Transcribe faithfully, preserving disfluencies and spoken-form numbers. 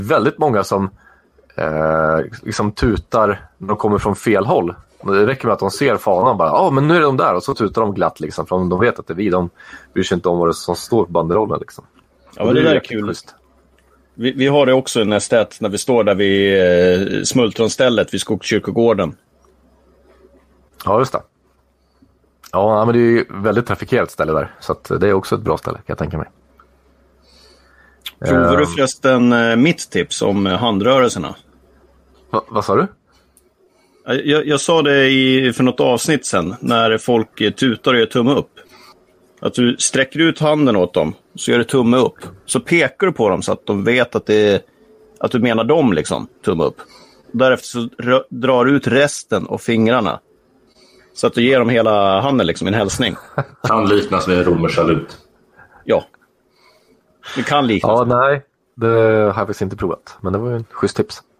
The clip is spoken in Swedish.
väldigt många som eh, liksom tutar när de kommer från fel håll. Det räcker med att de ser fanan bara, ja oh, men nu är de där, och så tutar de glatt liksom, för de vet att det är vi, de bryr sig inte om vad det som står på banderollen liksom. Ja, men det, det där är kul. Vi, vi har det också i Nästet när vi står där vid eh, smultronstället vid Skogskyrkogården. Ja, just det. Ja, men det är ju väldigt trafikerat ställe där, så att det är också ett bra ställe, kan jag tänka mig. Provar du förresten eh, mitt tips om handrörelserna? Va, vad sa du? Jag, jag sa det i, för något avsnitt sen, när folk tutar och gör tumme upp. Att du sträcker ut handen åt dem, så gör det tumme upp. Så pekar du på dem så att de vet att, det är, att du menar dem, liksom, tumme upp. Därefter så rö- drar du ut resten av fingrarna. Så att du ger dem hela handen, liksom, en hälsning. Kan liknas vid en romersalut. Ja. Det kan liknas. Ja, nej. Det har jag faktiskt inte provat. Men det var ju en schysst tips.